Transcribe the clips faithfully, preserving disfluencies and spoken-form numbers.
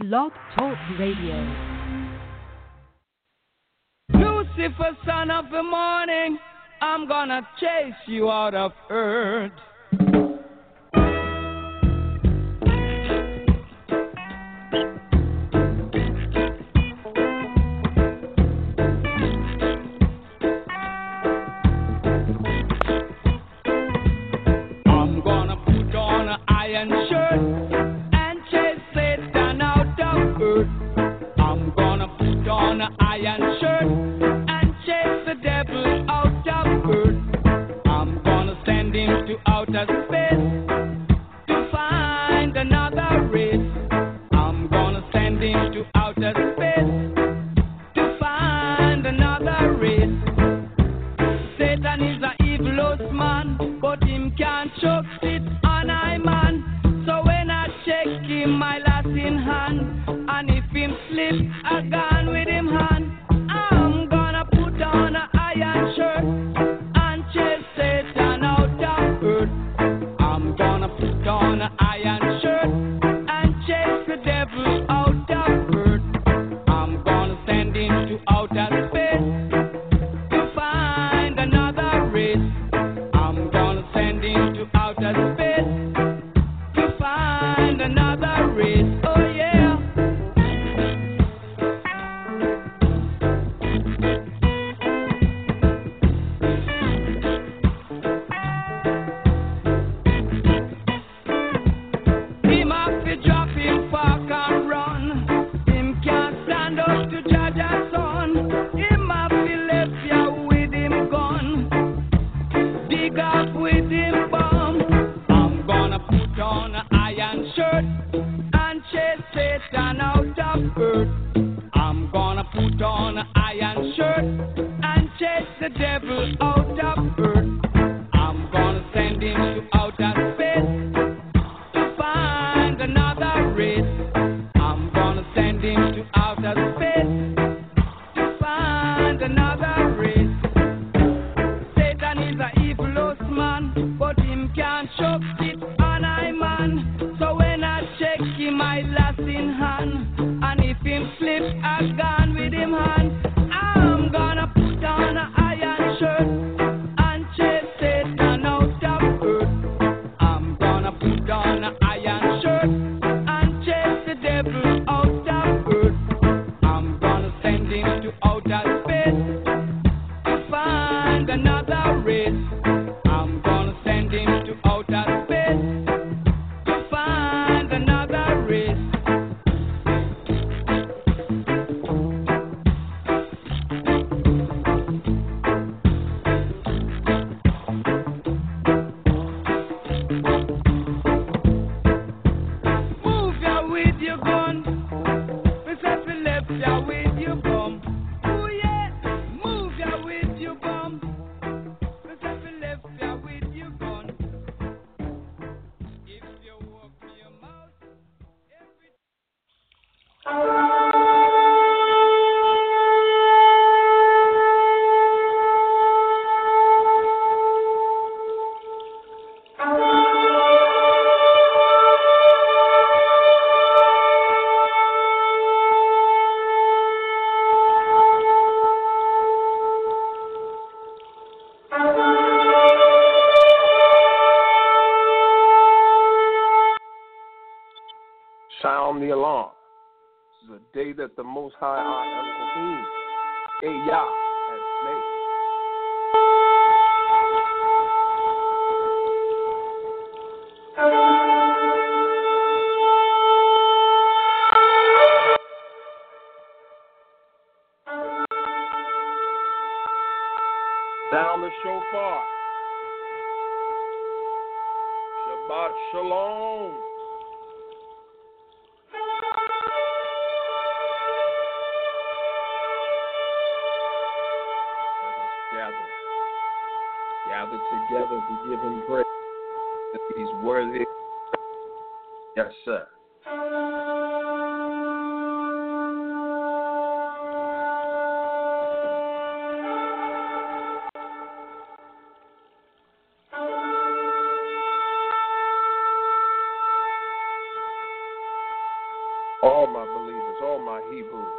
Blog Talk Radio. Lucifer, son of the morning, I'm gonna chase you out of earth. I'm gonna put on an iron shirt and chase Satan out of earth. I'm gonna put on an iron shirt and chase the devil out of earth. I'm gonna send him to outer space to find another race. I'm gonna send him to outer space to find another race. Satan is a evilous man, but him can't choke it on I man. So when I check him, my last in hand, and if him slip, I gone with him hand. I'm gonna put on an iron shirt and chase Satan out of earth. I'm gonna put on an iron shirt and chase the devil out of earth. I'm gonna send him to outer space to find another race. I'm gonna send him to outer space to find another race. Oh yeah. Him have to drop him park and run. Him can't stand up to judge a son. Him have to left ya with him gun. Dig up with him bomb. I'm gonna put on an iron shirt and chase Satan out of earth. I'm gonna put on an iron shirt and chase the devil out of earth. I'm gonna send him to outer space to find another race. I'm gonna send him to outer space to find another race. Satan is a evilous man, but him can't choke it on I man. So when I check him, I last in hand, and if him slip, I gone with him hand. I'm gonna put on an iron shirt and chase Satan out of earth. I'm gonna put on an iron shirt and chase the devil out of earth. I'm gonna send him to outer space to find another race. I'm gonna send him to outer space to find another race. Move ya with your gun. We said we left ya with your bum. Ooh yeah. Move ya with your bum. We said we left ya with your gun. If you open your mouth, every Sound the alarm. This is a day that the Most High our Elohim, Yah, has made. Sound the shofar. Shabbat shalom. Gather, gather together to give him praise. That he's worthy. Yes, sir. All my believers, all my Hebrews,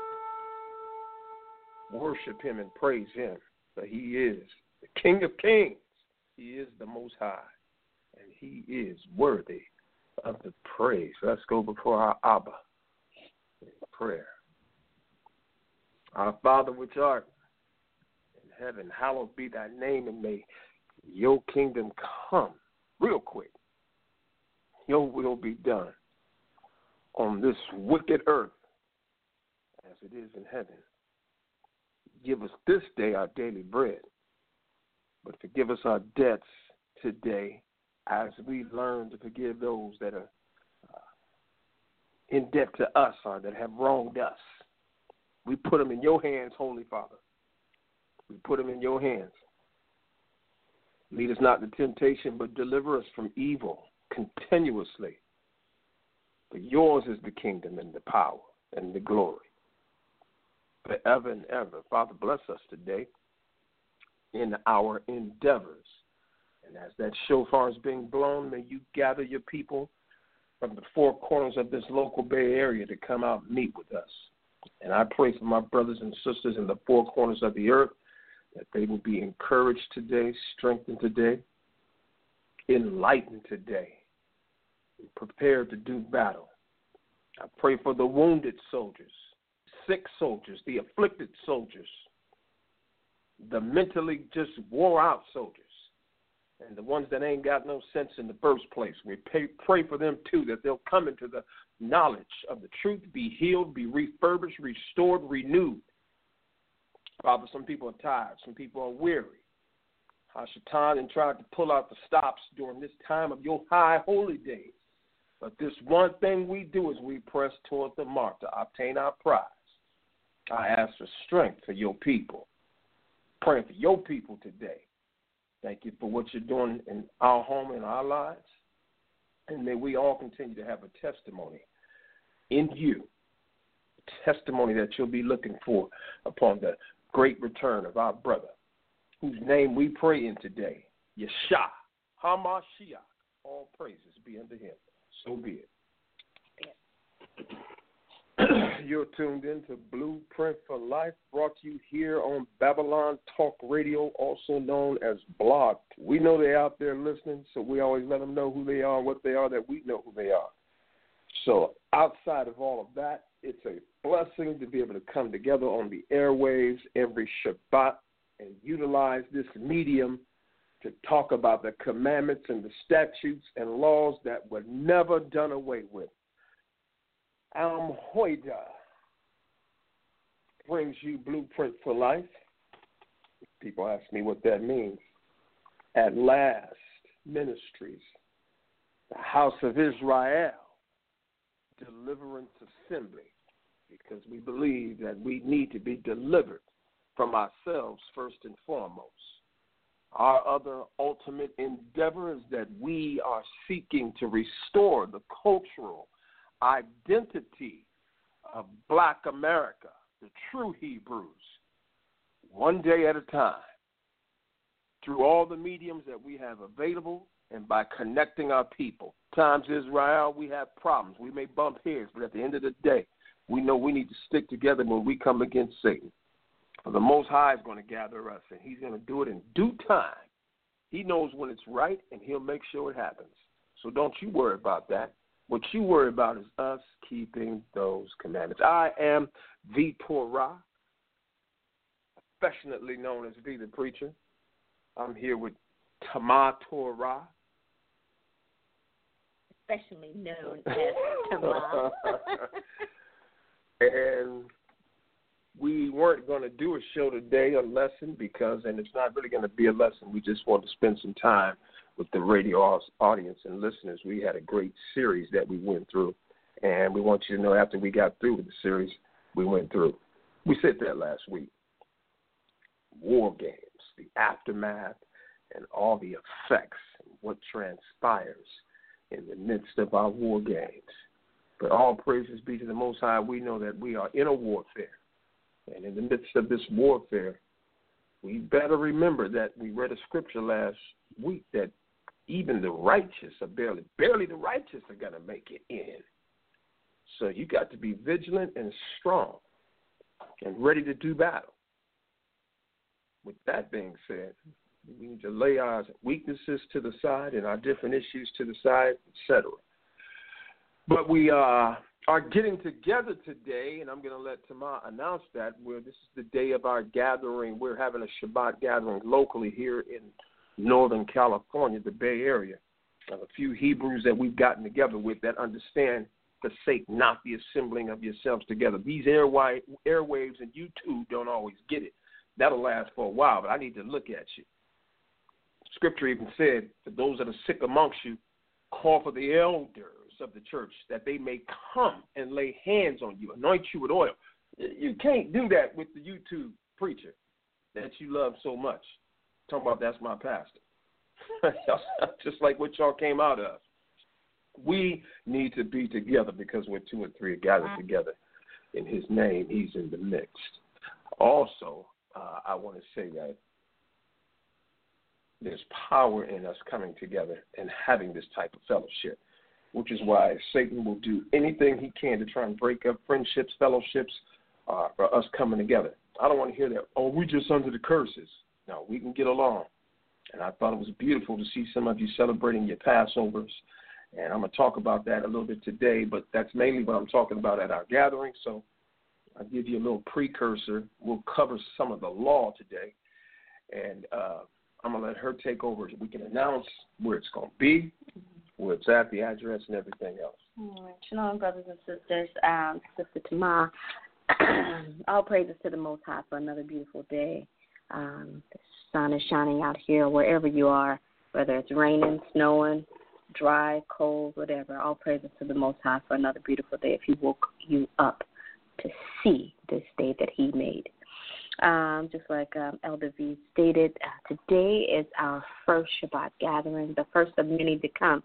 worship him and praise him, for he is the King of kings. He is the Most High, and he is worthy of the praise. Let's go before our Abba in prayer. Our Father which art in heaven, hallowed be thy name, and may your kingdom come real quick. Your will be done on this wicked earth as it is in heaven. Give us this day our daily bread, but forgive us our debts today as we learn to forgive those that are uh, in debt to us or that have wronged us. We put them in your hands, Holy Father. We put them in your hands. Lead us not into temptation, but deliver us from evil continuously. For yours is the kingdom and the power and the glory forever and ever. Father, bless us today in our endeavors. And as that shofar is being blown, may you gather your people from the four corners of this local Bay Area to come out and meet with us. And I pray for my brothers and sisters in the four corners of the earth that they will be encouraged today, strengthened today, enlightened today, and prepared to do battle. I pray for the wounded soldiers, sick soldiers, the afflicted soldiers, the mentally just wore out soldiers, and the ones that ain't got no sense in the first place. We pay, pray for them too, that they'll come into the knowledge of the truth, be healed, be refurbished, restored, renewed. Father, some people are tired. Some people are weary. Hashatan and tried to pull out the stops during this time of your high holy days. But this one thing we do is we press toward the mark to obtain our prize. I ask for strength for your people. Praying for your people today. Thank you for what you're doing in our home and our lives. And may we all continue to have a testimony in you, a testimony that you'll be looking for upon the great return of our brother, whose name we pray in today, Yeshua, HaMashiach. All praises be unto him. So be it. You're tuned in to Blueprint for Life, brought to you here on Babylon Talk Radio, also known as Blog. We know they're out there listening, so we always let them know who they are, what they are, that we know who they are. So outside of all of that, it's a blessing to be able to come together on the airwaves every Shabbat and utilize this medium to talk about the commandments and the statutes and laws that were never done away with. Am Hoida brings you Blueprint for Life. People ask me what that means. At Last Ministries, the House of Israel, Deliverance Assembly, because we believe that we need to be delivered from ourselves first and foremost. Our other ultimate endeavor is that we are seeking to restore the cultural identity of Black America, the true Hebrews, one day at a time, through all the mediums that we have available and by connecting our people. Times Israel, we have problems. We may bump heads, but at the end of the day, we know we need to stick together when we come against Satan. For the Most High is going to gather us, and he's going to do it in due time. He knows when it's right, and he'll make sure it happens. So don't you worry about that. What you worry about is us keeping those commandments. I am the Torah, affectionately known as V the Preacher. I'm here with Tama Torah. Affectionately known as Tama. And we weren't going to do a show today, a lesson, because, and it's not really going to be a lesson, we just want to spend some time with the radio audience and listeners. We had a great series that we went through, and we want you to know after we got through with the series we went through. We said that last week. War games, the aftermath, and all the effects, and what transpires in the midst of our war games. But all praises be to the Most High. We know that we are in a warfare. And in the midst of this warfare, we better remember that we read a scripture last week that even the righteous are barely, barely the righteous are going to make it in. So you got to be vigilant and strong and ready to do battle. With that being said, we need to lay our weaknesses to the side and our different issues to the side, et cetera. But we uh, are getting together today, and I'm going to let Tama announce that. Where this is the day of our gathering. We're having a Shabbat gathering locally here in Northern California, the Bay Area. Of a few Hebrews that we've gotten together with that understand the sake, not the assembling of yourselves together. These airwaves and YouTube don't always get it. That'll last for a while, but I need to look at you. Scripture even said, for those that are sick amongst you, call for the elders of the church that they may come and lay hands on you, anoint you with oil. You can't do that with the YouTube preacher that you love so much. Talking about that's my pastor. Just like what y'all came out of. We need to be together because when two or three are gathered together in his name, he's in the midst. Also, uh, I want to say that there's power in us coming together and having this type of fellowship, which is why Satan will do anything he can to try and break up friendships, fellowships, uh, for us coming together. I don't want to hear that, oh, we just under the curses. No, we can get along. And I thought it was beautiful to see some of you celebrating your Passovers. And I'm going to talk about that a little bit today, but that's mainly what I'm talking about at our gathering. So I'll give you a little precursor. We'll cover some of the law today. And uh, I'm going to let her take over. We can announce where it's going to be, where it's at, the address, and everything else. All right. Shalom, brothers and sisters. Um, Sister Tama, all praises to the Most High for another beautiful day. Um, the sun is shining out here wherever you are, whether it's raining, snowing, dry, cold, whatever. All praises to the Most High for another beautiful day if He woke you up to see this day that He made. Um, just like um, Elder V stated, uh, today is our first Shabbat gathering, the first of many to come.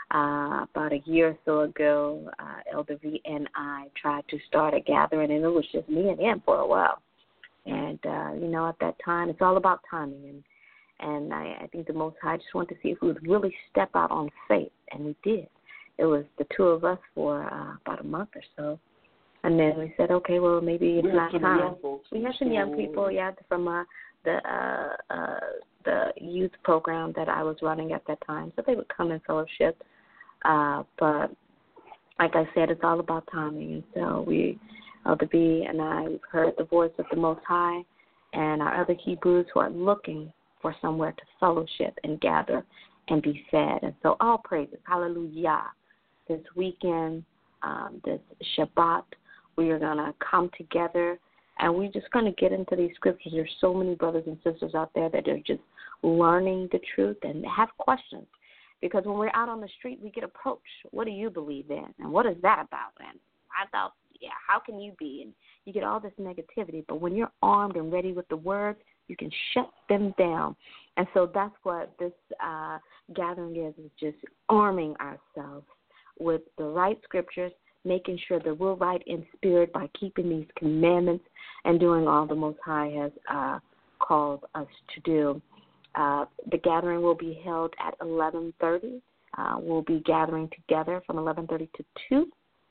Uh, about a year or so ago, uh, Elder V and I tried to start a gathering, and it was just me and him for a while. And, uh, you know, at that time, it's all about timing. And, and I, I think the Most High just wanted to see if we would really step out on faith, and we did. It was the two of us for uh, about a month or so. And then we said, okay, well, maybe it's not time. We had some young people, yeah, from uh, the uh, uh, the youth program that I was running at that time. So they would come and fellowship. Uh, but like I said, it's all about timing. And so we, Elder B and I, we've heard the voice of the Most High, and our other Hebrews who are looking for somewhere to fellowship and gather and be fed. And so all praises, hallelujah. This weekend, um, this Shabbat, we are going to come together, and we're just going to get into these scriptures. There's so many brothers and sisters out there that are just learning the truth and have questions. Because when we're out on the street, we get approached. What do you believe in? And what is that about? And I thought, yeah, how can you be? And you get all this negativity. But when you're armed and ready with the word, you can shut them down. And so that's what this uh, gathering is, is just arming ourselves with the right scriptures, making sure that we're right in spirit by keeping these commandments and doing all the Most High has uh, called us to do. Uh, the gathering will be held at eleven thirty. Uh, we'll be gathering together from eleven thirty to two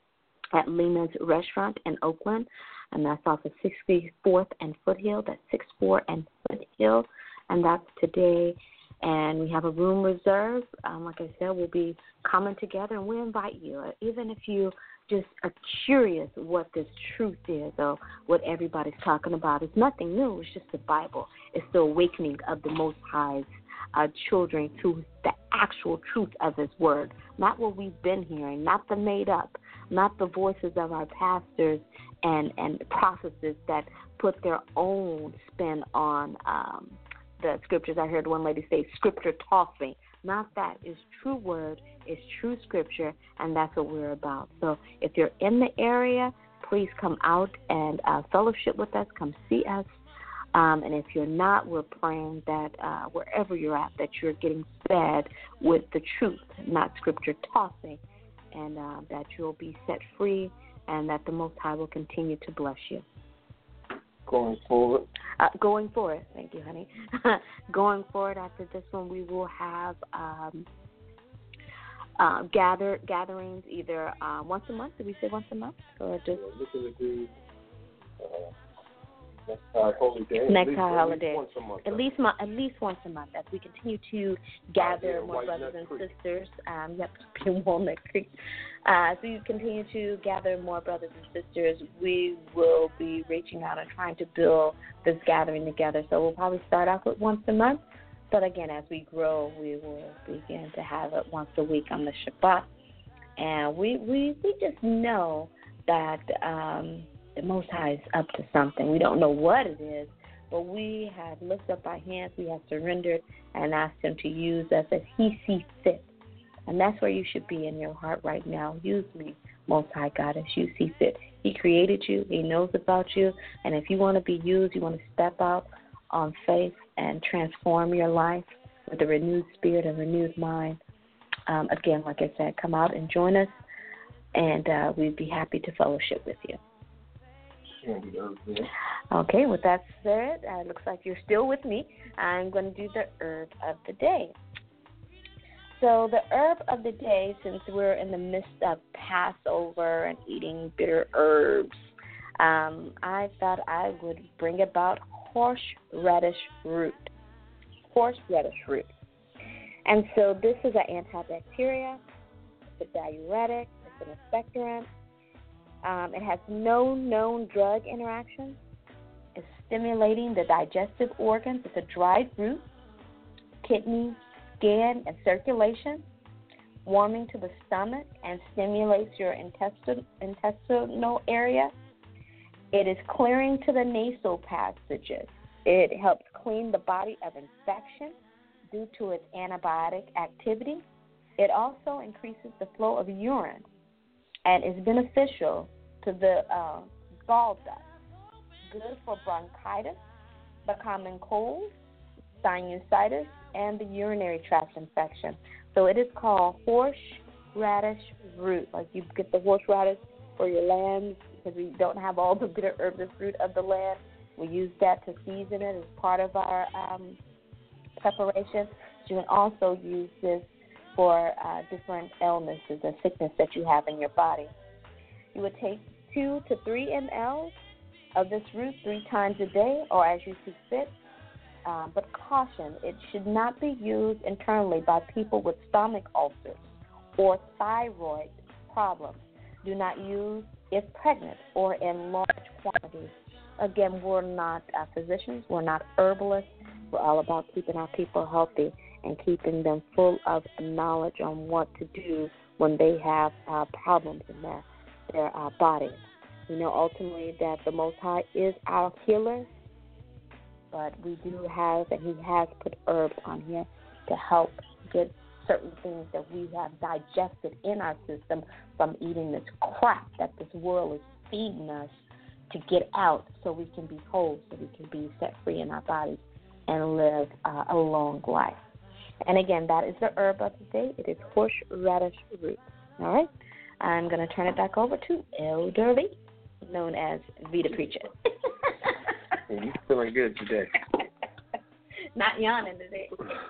at Lehman's Restaurant in Oakland, and that's off of sixty-fourth and Foothill. That's sixty-four and Foothill, and that's today. And we have a room reserved. Um, like I said, we'll be coming together, and we invite you, even if you just are curious what this truth is or what everybody's talking about. It's nothing new. It's just the Bible. It's the awakening of the Most High's uh, children to the actual truth of His word, not what we've been hearing, not the made up, not the voices of our pastors and, and prophets that put their own spin on um, the scriptures. I heard one lady say, scripture tossing. Not that. It's true word. It's true scripture, and that's what we're about. So if you're in the area, please come out and uh, fellowship with us. Come see us. Um, and if you're not, we're praying that uh, wherever you're at, that you're getting fed with the truth, not scripture tossing, and uh, that you'll be set free and that the Most High will continue to bless you. Going forward? Uh, going forward. Thank you, honey. Going forward after this one, we will have um, uh, gather gatherings either uh, once a month. Did we say once a month, or just we're looking to do uh, next high holiday? Next at least, high at holiday. Least once a month. At least, mo- at least once a month, as we continue to gather here, more White brothers Nut and Creek. sisters. Um, yep, in Walnut Creek. Uh, so you continue to gather more brothers and sisters. We will be reaching out and trying to build this gathering together. So we'll probably start off with once a month. But again, as we grow, we will begin to have it once a week on the Shabbat. And we, we, we just know that um, the Most High is up to something. We don't know what it is, but we have lifted up our hands, we have surrendered, and asked Him to use us as He sees fit. And that's where you should be in your heart right now. Use me, Most High God, as you see fit. He created you. He knows about you. And if you want to be used, you want to step out on faith and transform your life with a renewed spirit and renewed mind. Um, again, like I said, come out and join us, and uh, we'd be happy to fellowship with you. Okay, with that said, uh, it looks like you're still with me. I'm going to do the herb of the day. So the herb of the day, since we're in the midst of Passover and eating bitter herbs, um, I thought I would bring about horseradish root. Horseradish root. And so this is an antibacterial, it's a diuretic, it's an expectorant. Um, it has no known drug interaction. It's stimulating the digestive organs. It's a dried root, kidney, skin, and circulation, warming to the stomach and stimulates your intestin- intestinal area. It is clearing to the nasal passages. It helps clean the body of infection due to its antibiotic activity. It also increases the flow of urine and is beneficial to the uh, gall duct. Good for bronchitis, the common cold, sinusitis, and the urinary tract infection. So it is called horseradish root. Like you get the horseradish for your lambs because we don't have all the bitter herbless root of the land. We use that to season it as part of our um, preparation. You can also use this for uh, different illnesses and sickness that you have in your body. You would take two to three milliliters of this root three times a day or as you see fit. Uh, but caution, it should not be used internally by people with stomach ulcers or thyroid problems. Do not use if pregnant or in large quantities. Again, we're not uh, physicians. We're not herbalists. We're all about keeping our people healthy and keeping them full of knowledge on what to do when they have uh, problems in their, their uh, bodies. We know ultimately that the Most High is our healer, but we do have, and He has put herbs on here to help get certain things that we have digested in our system from eating this crap that this world is feeding us to get out so we can be whole, so we can be set free in our bodies and live uh, a long life. And again, that is the herb of the day. It is horseradish root. All right? I'm going to turn it back over to Elder Lee, known as Vita Preacher. You're feeling good today. Not yawning today.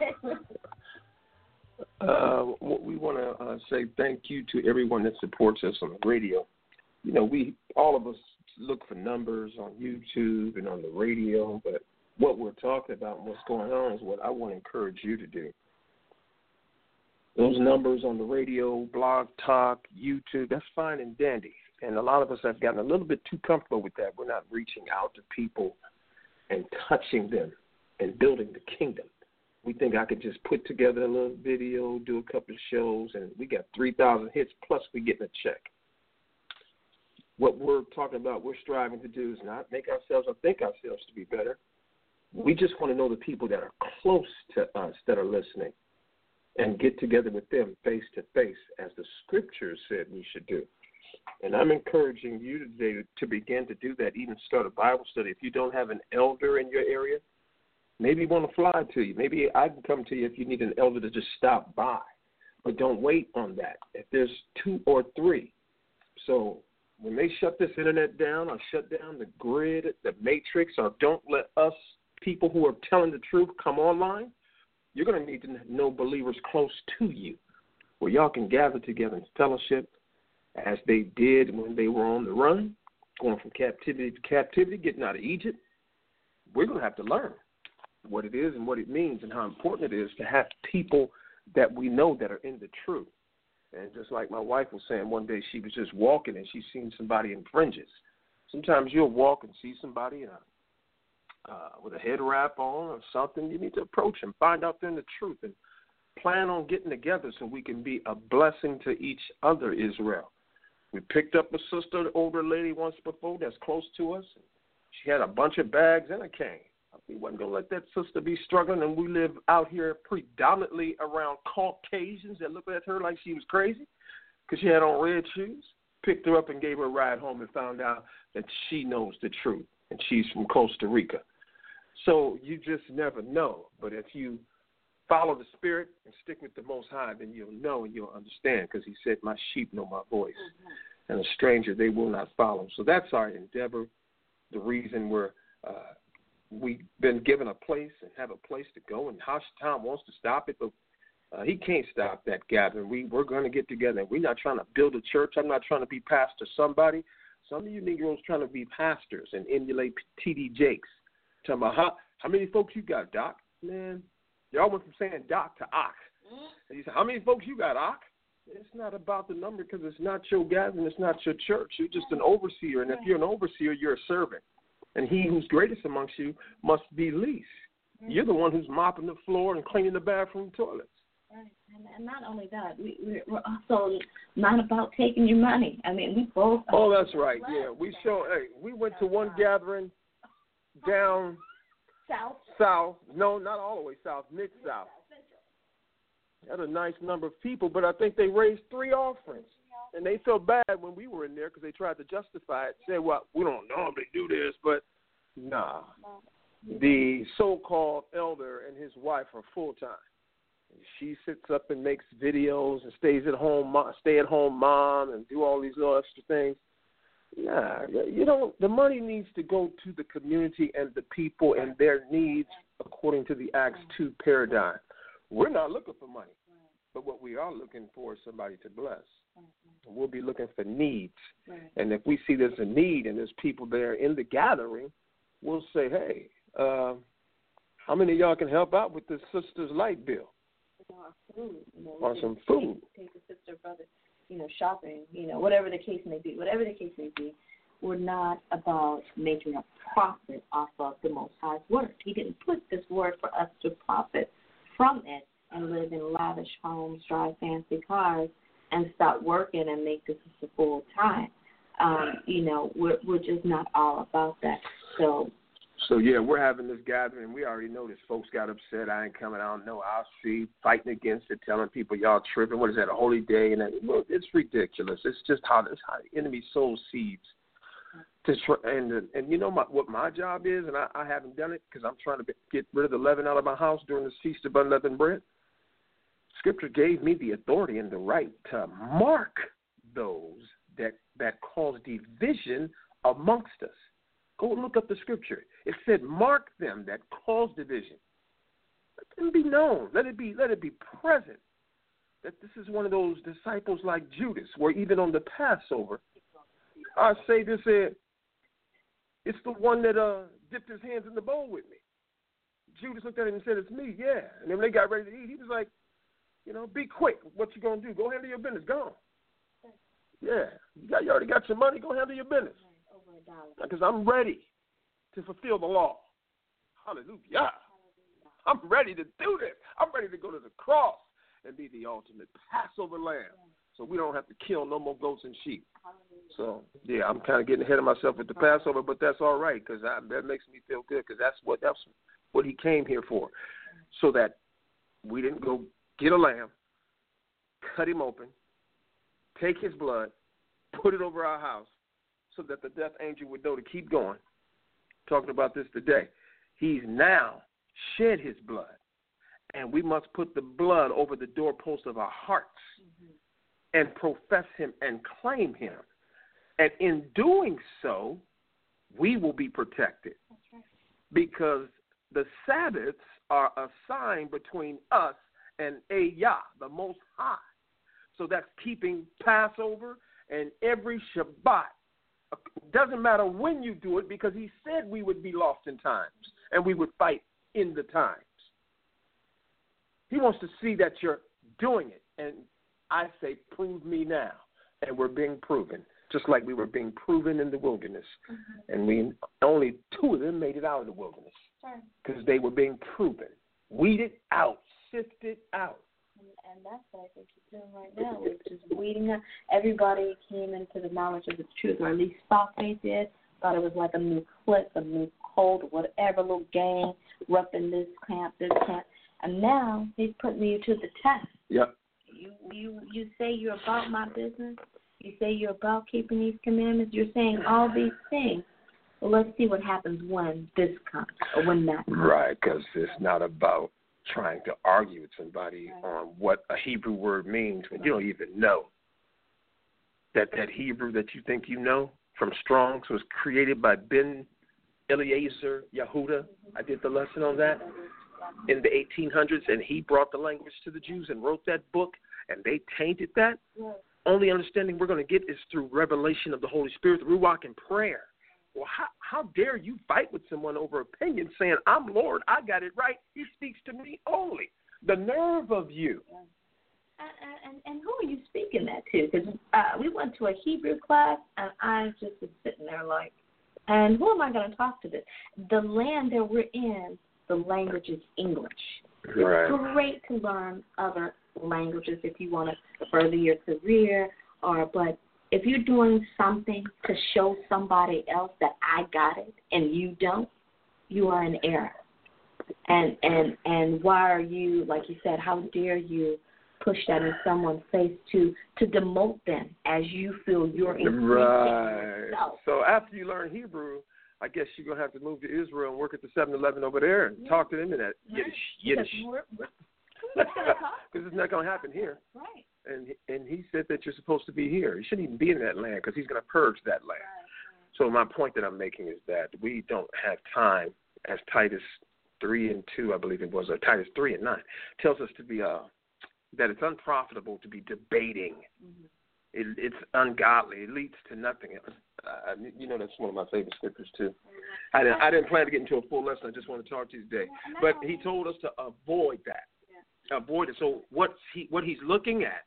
uh, we want to uh, say thank you to everyone that supports us on the radio. You know, we all of us look for numbers on YouTube and on the radio, but what we're talking about and what's going on is what I want to encourage you to do. Those numbers on the radio, Blog Talk, YouTube, that's fine and dandy. And a lot of us have gotten a little bit too comfortable with that. We're not reaching out to people and touching them and building the kingdom. We think I could just put together a little video, do a couple of shows, and we got three thousand hits, plus we getting a check. What we're talking about, we're striving to do is not make ourselves or think ourselves to be better. We just want to know the people that are close to us that are listening and get together with them face to face, as the scriptures said we should do. And I'm encouraging you today to begin to do that, even start a Bible study. If you don't have an elder in your area, maybe want to fly to you. Maybe I can come to you if you need an elder to just stop by. But don't wait on that. If there's two or three. So when they shut this internet down or shut down the grid, the matrix, or don't let us people who are telling the truth come online, you're going to need to know believers close to you. where y'all can gather together in fellowship as they did when they were on the run, going from captivity to captivity, getting out of Egypt. We're going to have to learn what it is and what it means and how important it is to have people that we know that are in the truth. And just like my wife was saying one day, she was just walking and she seen somebody in fringes. Sometimes you'll walk and see somebody uh, uh, with a head wrap on or something. You need to approach them, find out they're in the truth, and plan on getting together so we can be a blessing to each other, Israel. We picked up a sister, an older lady once before that's close to us. She had a bunch of bags and a cane. We wasn't going to let that sister be struggling, and we live out here predominantly around Caucasians that looked at her like she was crazy because she had on red shoes. Picked her up and gave her a ride home and found out that she knows the truth, and she's from Costa Rica. So you just never know. But if you follow the Spirit and stick with the Most High, then you'll know and you'll understand, because he said, my sheep know my voice, mm-hmm. and a stranger they will not follow. So that's our endeavor, the reason we're uh, we've been given a place and have a place to go, and Hashem wants to stop it, but uh, he can't stop that gathering. We, we're going to get together. We're not trying to build a church. I'm not trying to be pastor somebody. Some of you Negroes trying to be pastors and emulate T D Jakes. Talking about, how, how many folks you got, Doc? Man, y'all went from saying Doc to Ock. And you say, how many folks you got, Ock? It's not about the number, because it's not your gathering. It's not your church. You're just an overseer, and if you're an overseer, you're a servant. And he who's greatest amongst you must be least. You're the one who's mopping the floor and cleaning the bathroom toilets. Right. And, and not only that, we, we're also not about taking your money. I mean, we both. Oh, that's right. Yeah, we show. Hey, we went to one gathering down south. South. No, not all the way south. Mid south. Had a nice number of people, but I think they raised three offerings. And they felt bad when we were in there because they tried to justify it, say, well, we don't normally do this, but nah. The so-called elder and his wife are full-time. She sits up and makes videos and stays at home, stay-at-home mom, and do all these little extra things. Nah, you don't. The money needs to go to the community and the people and their needs according to the Acts two paradigm. We're not looking for money, but what we are looking for is somebody to bless. We'll be looking for needs. Right. And if we see there's a need and there's people there in the gathering, we'll say, hey, uh, how many of y'all can help out with the sister's light bill? Or food. You know, or some food. Take, take the sister, brother, you know, shopping, you know, whatever the case may be. Whatever the case may be, we're not about making a profit off of the Most High's word. He didn't put this word for us to profit from it and live in lavish homes, drive fancy cars, and stop working and make this a full time. Um, you know, we're we're just not all about that. So, so yeah, we're having this gathering. We already know this. Folks got upset. I ain't coming. I don't know. I'll see. Fighting against it, telling people y'all tripping. What is that? A holy day? And that, well, it's ridiculous. It's just how this how the enemy sows seeds. To try, and and you know my, what my job is, and I, I haven't done it because I'm trying to be, get rid of the leaven out of my house during the Feast of Unleavened Bread. Scripture gave me the authority and the right to mark those that, that cause division amongst us. Go look up the Scripture. It said, mark them that cause division. Let them be known. Let it be, let it be present that this is one of those disciples like Judas, where even on the Passover, our Savior said, it's the one that uh, dipped his hands in the bowl with me. Judas looked at him and said, it's me, yeah. And then when they got ready to eat, he was like, you know, be quick. What you going to do? Go handle your business. Go on. Yeah. You, got, you already got your money. Go handle your business. Because I'm ready to fulfill the law. Hallelujah. I'm ready to do this. I'm ready to go to the cross and be the ultimate Passover lamb. So we don't have to kill no more goats and sheep. So, yeah, I'm kind of getting ahead of myself with the Passover, but that's all right because that makes me feel good because that's what, that's what he came here for, so that we didn't go get a lamb, cut him open, take his blood, put it over our house so that the death angel would know to keep going. Talking about this today. He's now shed his blood, and we must put the blood over the doorpost of our hearts mm-hmm. and profess him and claim him. And in doing so, we will be protected. That's right. Because the Sabbaths are a sign between us and Ayah, the Most High. So that's keeping Passover and every Shabbat. It doesn't matter when you do it because he said we would be lost in times and we would fight in the times. He wants to see that you're doing it. And I say, prove me now. And we're being proven, just like we were being proven in the wilderness. Mm-hmm. And we only two of them made it out of the wilderness because sure. they were being proven, weeded out, sifted out. And, and that's what I think he's doing right now. We're just weeding out. Everybody came into the knowledge of the truth, or at least thought they did. Thought it was like a new clique, a new cult, whatever, little gang, repping this camp, this camp. And now he's putting you to the test. Yep. You you you say you're about my business. You say you're about keeping these commandments. You're saying all these things. Well, let's see what happens when this comes or when that comes. Right, because it's not about trying to argue with somebody right. on what a Hebrew word means when right. you don't even know. That that Hebrew that you think you know from Strong's was created by Ben Eliezer Yehuda. Mm-hmm. I did the lesson on that. In the eighteen hundreds, and he brought the language to the Jews and wrote that book, and they tainted that. Yes. Only understanding we're going to get is through revelation of the Holy Spirit, the Ruach, and prayer. Well, how, how dare you fight with someone over opinion saying, I'm Lord, I got it right, he speaks to me only. The nerve of you. Yes. And, and, and who are you speaking that to? Because uh, we went to a Hebrew class, and I just was sitting there like, and who am I going to talk to this? The land that we're in, the language is English. Right. It's great to learn other languages if you want to further your career, or but if you're doing something to show somebody else that I got it and you don't, you are in error. And and and why are you, like you said, how dare you push that in someone's face to to demote them as you feel you're increasing right. yourself? So after you learn Hebrew, I guess you're going to have to move to Israel and work at the seven eleven over there and yeah. talk to them in that right. Yiddish. Yiddish. Because it's not going to happen here. Right. And and he said that you're supposed to be here. You shouldn't even be in that land because he's going to purge that land. Right. So my point that I'm making is that we don't have time, as Titus three and two, I believe it was, or Titus three and nine, tells us to be, uh, that it's unprofitable to be debating. Mm-hmm. It, it's ungodly. It leads to nothing else. Uh, you know, that's one of my favorite scriptures, too. I didn't, I didn't plan to get into a full lesson. I just want to talk to you today. But he told us to avoid that. Yeah. Avoid it. So what's he, what he's looking at,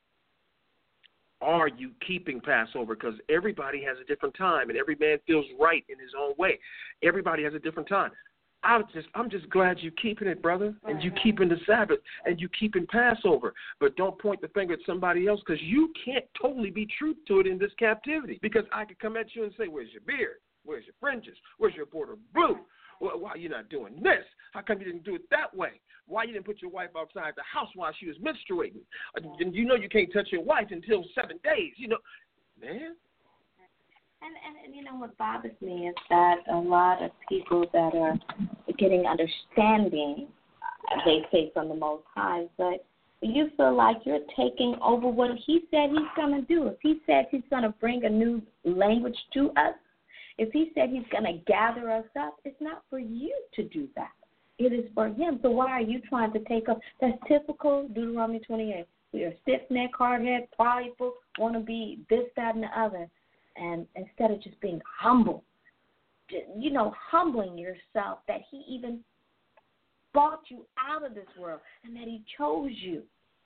are you keeping Passover? Because everybody has a different time, and every man feels right in his own way. Everybody has a different time. I'm just, I'm just glad you're keeping it, brother, and you keeping the Sabbath, and you keeping Passover. But don't point the finger at somebody else, because you can't totally be true to it in this captivity. Because I could come at you and say, where's your beard? Where's your fringes? Where's your border blue? Well, why are you not doing this? How come you didn't do it that way? Why you didn't put your wife outside the house while she was menstruating? And you know you can't touch your wife until seven days. You know, man. And, and, and you know what bothers me is that a lot of people that are getting understanding, they say from the Most High, but you feel like you're taking over what he said he's going to do. If he said he's going to bring a new language to us, if he said he's going to gather us up, it's not for you to do that. It is for him. So why are you trying to take up? That's typical Deuteronomy twenty-eight. We are stiff-necked, hard-headed, prideful, want to be this, that, and the other. And instead of just being humble, you know, humbling yourself that he even brought you out of this world and that he chose you.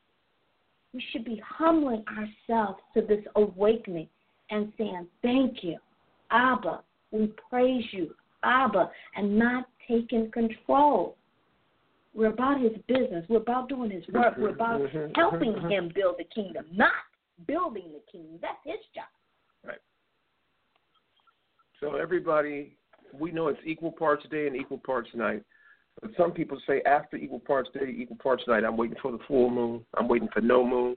We should be humbling ourselves to this awakening and saying, thank you, Abba. We praise you, Abba, and not taking control. We're about his business. We're about doing his work. We're about helping him build the kingdom, not building the kingdom. That's his job. Right. So everybody, we know it's equal parts day and equal parts night. But some people say after equal parts day, equal parts night, I'm waiting for the full moon. I'm waiting for no moon.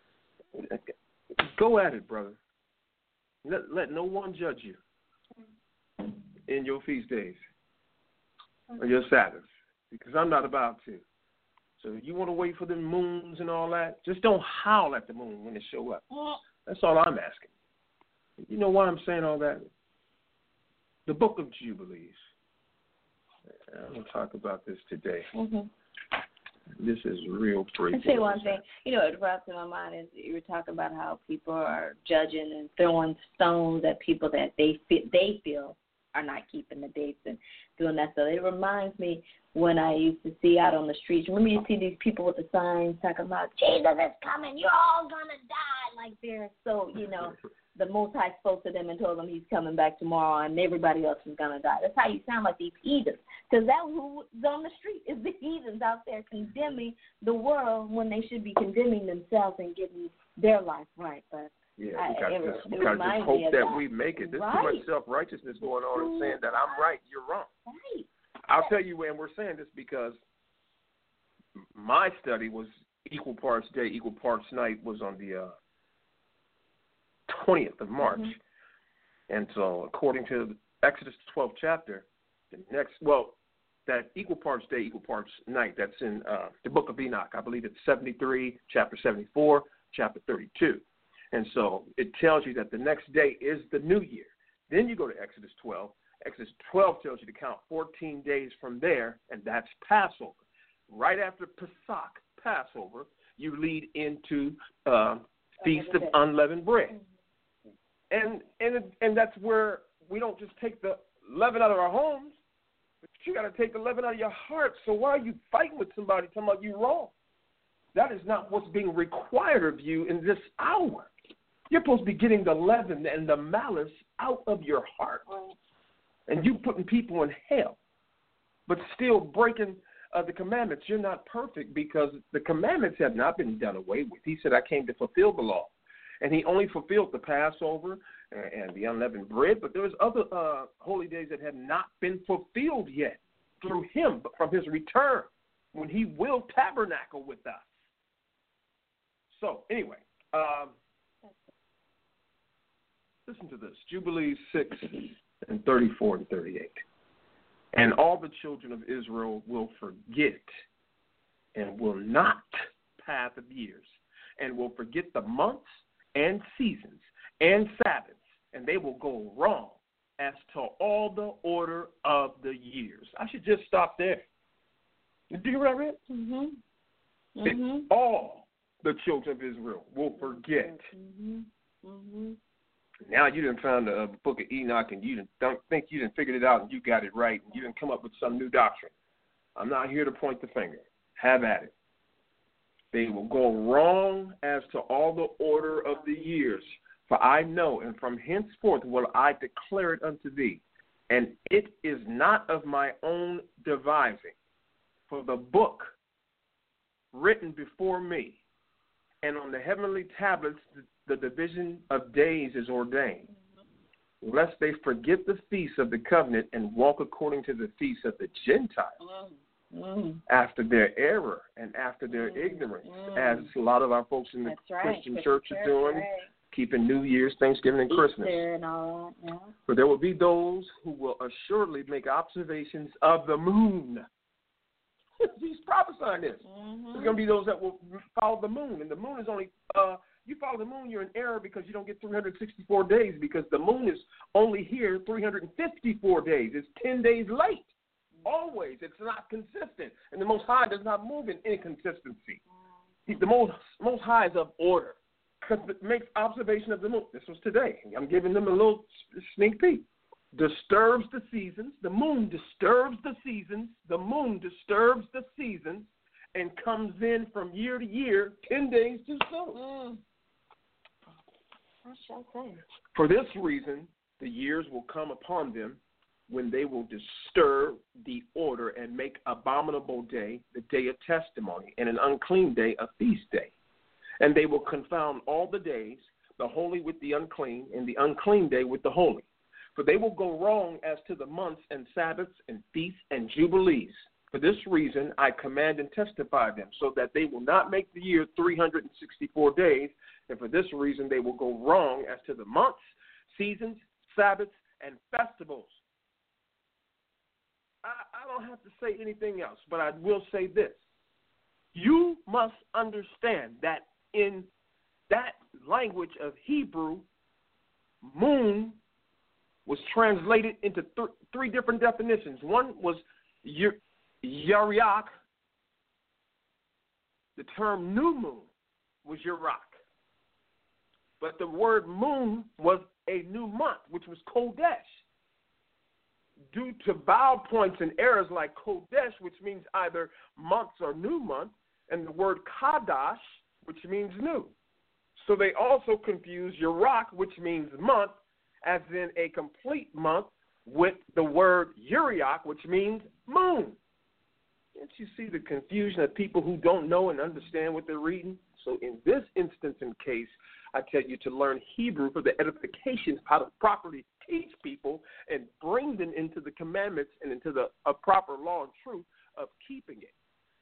Go at it, brother. Let, let no one judge you in your feast days or your Sabbath, because I'm not about to. So if you want to wait for the moons and all that, just don't howl at the moon when it show up. That's all I'm asking. You know why I'm saying all that? The Book of Jubilees. I'm going to talk about this today. Mm-hmm. This is real free. I'll say one thing. You know, what brought to my mind is you were talking about how people are judging and throwing stones at people that they feel, they feel are not keeping the dates and doing that stuff. It reminds me when I used to see out on the streets. Remember you see these people with the signs talking about, Jesus is coming, you're all going to die. Like they're so, you know, the Most High spoke to them and told them he's coming back tomorrow and everybody else is going to die. That's how you sound like these heathens. Because that's who's on the street is the heathens out there condemning the world when they should be condemning themselves and getting their life right. But yeah, I, we got it, just, it we got just hope that, that we make it. There's right. too much self-righteousness going on and saying that I'm right, you're wrong. Right. I'll tell you, and we're saying this because my study was equal parts day, equal parts night was on the uh, twentieth of March. Mm-hmm. And so according to Exodus twelfth chapter, the next, well, that equal parts day, equal parts night, that's in uh, the book of Enoch. I believe it's seventy-three, chapter seventy-four, chapter thirty-two. And so it tells you that the next day is the new year. Then you go to Exodus twelve. Exodus twelve tells you to count fourteen days from there, and that's Passover. Right after Pesach, Passover, you lead into uh, Feast of Unleavened Bread. And, and and that's where we don't just take the leaven out of our homes, but you got to take the leaven out of your heart. So why are you fighting with somebody talking about you wrong? That is not what's being required of you in this hour. You're supposed to be getting the leaven and the malice out of your heart. And you putting people in hell, but still breaking uh, the commandments. You're not perfect because the commandments have not been done away with. He said, I came to fulfill the law. And he only fulfilled the Passover and the unleavened bread, but there was other uh, holy days that had not been fulfilled yet through him, but from his return, when he will tabernacle with us. So, anyway, um, listen to this. Jubilees six and thirty-four and thirty-eight. And all the children of Israel will forget and will not pass of years, and will forget the months and seasons and Sabbaths, and they will go wrong as to all the order of the years. I should just stop there. Did you hear what I read? Mm-hmm. Mm-hmm. All the children of Israel will forget. Mm-hmm. Mm-hmm. Now you done found the book of Enoch, and you didn't don't think you done figured it out, and you got it right, and you done come up with some new doctrine. I'm not here to point the finger. Have at it. They will go wrong as to all the order of the years. For I know, and from henceforth will I declare it unto thee. And it is not of my own devising. For the book written before me, and on the heavenly tablets the division of days is ordained, lest they forget the feast of the covenant and walk according to the feast of the Gentiles. Mm. After their error and after their mm. ignorance, mm. as a lot of our folks in the That's Christian right. church are doing, right. keeping New Year's, Thanksgiving, and Easter Christmas. And all that, yeah. For there will be those who will assuredly make observations of the moon. He's prophesying this. Mm-hmm. There's going to be those that will follow the moon, and the moon is only, uh, you follow the moon, you're in error because you don't get three hundred sixty-four days, because the moon is only here three hundred fifty-four days. It's ten days late. Always. It's not consistent. And the Most High does not move in inconsistency. He, the Most, Most High is of order, because it makes observation of the moon. This was today. I'm giving them a little sneak peek. Disturbs the seasons. The moon disturbs the seasons. The moon disturbs the seasons and comes in from year to year ten days too soon. Mm. What shall I say? For this reason, the years will come upon them when they will disturb the order and make abominable day the day of testimony, and an unclean day a feast day. And they will confound all the days, the holy with the unclean, and the unclean day with the holy. For they will go wrong as to the months and Sabbaths and feasts and jubilees. For this reason I command and testify them, so that they will not make the year three hundred sixty-four days. And for this reason they will go wrong as to the months, seasons, Sabbaths, and festivals. I, I don't have to say anything else, but I will say this. You must understand that in that language of Hebrew, moon was translated into th- three different definitions. One was Yariach, the term new moon was Yurak. But the word moon was a new month, which was Kodesh. Due to vowel points and errors like Kodesh, which means either months or new month, and the word Kadash, which means new. So they also confuse Yurak, which means month, as in a complete month, with the word Uriach, which means moon. Can't you see the confusion of people who don't know and understand what they're reading? So in this instance and case, I tell you to learn Hebrew for the edification, how to properly teach people and bring them into the commandments and into the a proper law and truth of keeping it.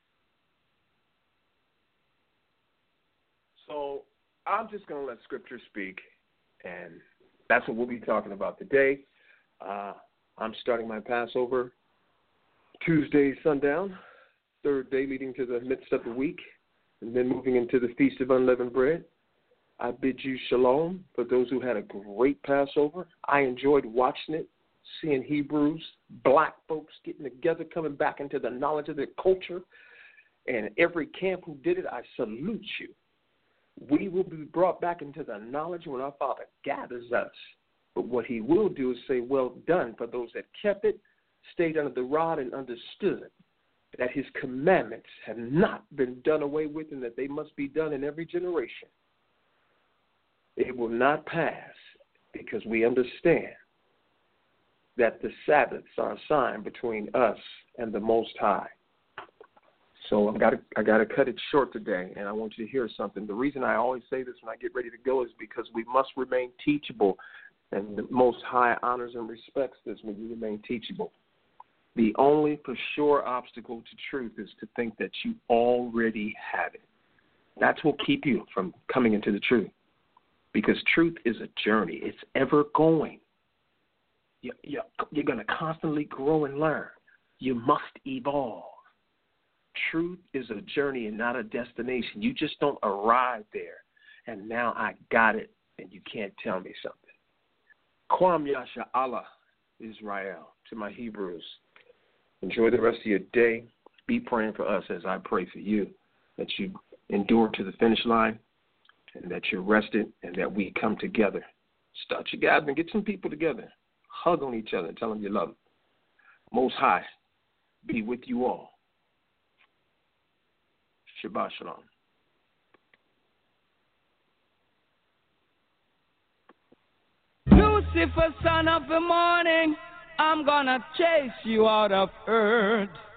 So I'm just going to let Scripture speak, and that's what we'll be talking about today. Uh, I'm starting my Passover Tuesday sundown, third day leading to the midst of the week, and then moving into the Feast of Unleavened Bread. I bid you shalom for those who had a great Passover. I enjoyed watching it, seeing Hebrews, black folks getting together, coming back into the knowledge of their culture. And every camp who did it, I salute you. We will be brought back into the knowledge when our Father gathers us. But what he will do is say, well done, for those that kept it, stayed under the rod, and understood that his commandments have not been done away with and that they must be done in every generation. It will not pass because we understand that the Sabbaths are a sign between us and the Most High. So I've got to, I got to cut it short today, and I want you to hear something. The reason I always say this when I get ready to go is because we must remain teachable, and the Most High honors and respects this when you remain teachable. The only for sure obstacle to truth is to think that you already have it. That's what will keep you from coming into the truth, because truth is a journey. It's ever going. You're, you're, you're going to constantly grow and learn. You must evolve. Truth is a journey and not a destination. You just don't arrive there, and now I got it, and you can't tell me something. Kwam Yasha Allah, Israel, to my Hebrews. Enjoy the rest of your day. Be praying for us as I pray for you, that you endure to the finish line and that you're rested and that we come together. Start your gathering. Get some people together. Hug on each other and tell them you love them. Most High be with you all. Shabbat Shalom. Lucifer, son of the morning, I'm gonna chase you out of earth.